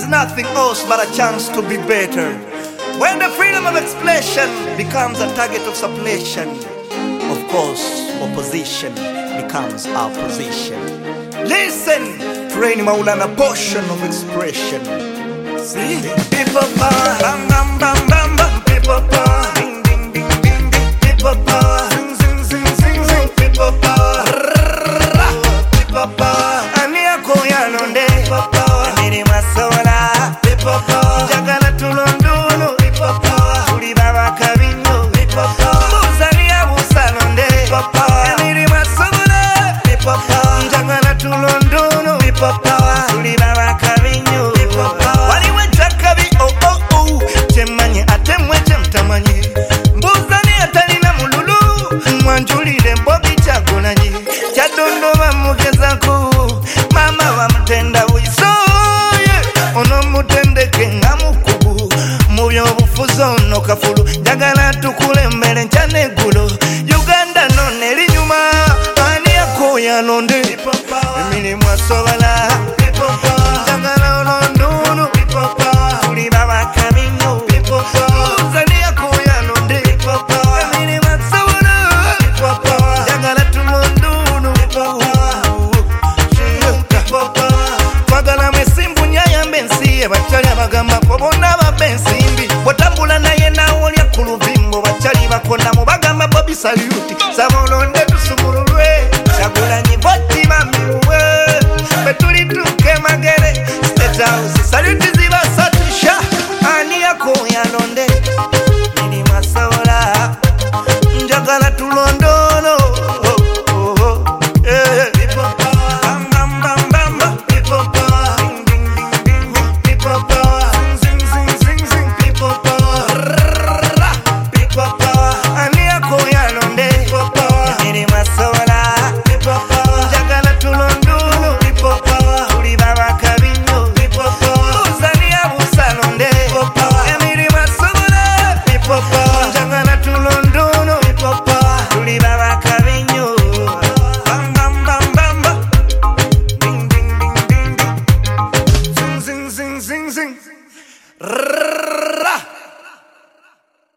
nothing else but a chance to be better. When the freedom of expression becomes a target of suppression, of course, opposition becomes our position. Listen, train Maulana portion of expression. See? People power, bam bam bam bam bam. People power, ding ding ding ding ding. People power, zing zing zing zing zing. People power, people power. Ania koya londe. People power, amiri masola. People power, jagala tulondolo. People power, tuli baba kabinyo. People power, muzania busalonde. People power, amiri masola. People power, jagala tulondolo. People power, tuli baba kabinyo. People power, wali wetakabi oh oh oh. Chemanye atemwe chemtamanye. Mbuzani atalina mululu. Mwanjulile mbobi chagonanye. Chadondo bamugezako. Mama bamutenda wiso. Ono mutendeke nga mukubu. Mubyo bufuzo no kafulu. Jagala tukule mbele nchane gulo. Uganda no neri nyuma. Ani yako ya londe. Emini mwasobala.